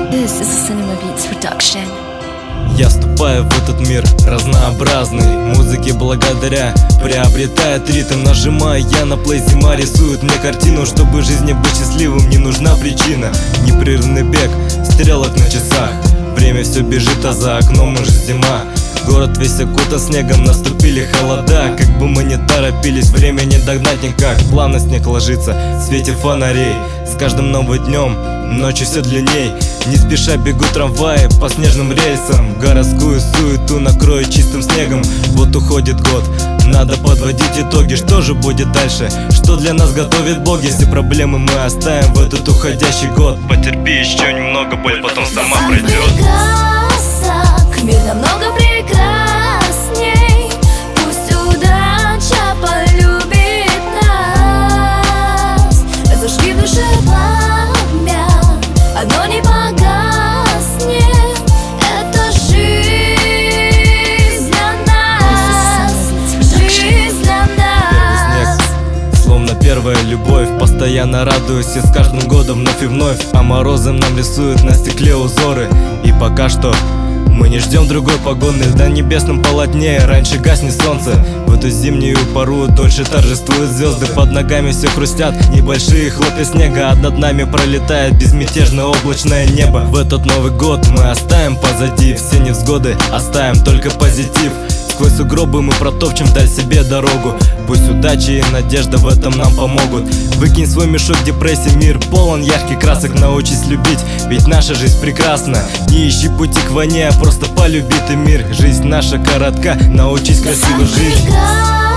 This is a Cinema Beats production. Я вступаю в этот мир разнообразный, музыке благодаря приобретает ритм. Нажимаю я на плей, зима рисует мне картину. Чтобы жизни быть счастливым, не нужна причина. Непрерывный бег стрелок на часах, время все бежит, а за окном уже зима. Город весь окутан снегом, наступили холода. Как бы мы не торопились, время не догнать никак. Плавно снег ложится в свете фонарей. С каждым новым днем ночи все длинней. Не спеша бегут трамваи по снежным рельсам. Городскую суету накроет чистым снегом. Вот уходит год, надо подводить итоги. Что же будет дальше? Что для нас готовит Бог? Если проблемы мы оставим в этот уходящий год. Потерпи еще немного, боль потом сама пройдет. Мир намного прекрасней. Пусть удача полюбит нас. Зажги в душе пламя, одно не погаснет. Это жизнь для нас, жизнь для нас. Словно первая любовь, постоянно радуюсь и с каждым годом вновь и вновь. А морозом нам рисуют на стекле узоры. И пока что мы не ждем другой погоды. На небесном полотне раньше гаснет солнце. В эту зимнюю пору дольше торжествуют звезды. Под ногами все хрустят небольшие хлопья снега, а над нами пролетает безмятежное облачное небо. В этот Новый год мы оставим позади все невзгоды, оставим только позитив. Сквозь сугробы мы протопчем вдаль себе дорогу. Пусть удача и надежда в этом нам помогут. Выкинь свой мешок депрессии, мир полон ярких красок. Научись любить, ведь наша жизнь прекрасна. Не ищи пути к войне, а просто полюби ты мир. Жизнь наша коротка, научись красиво жить.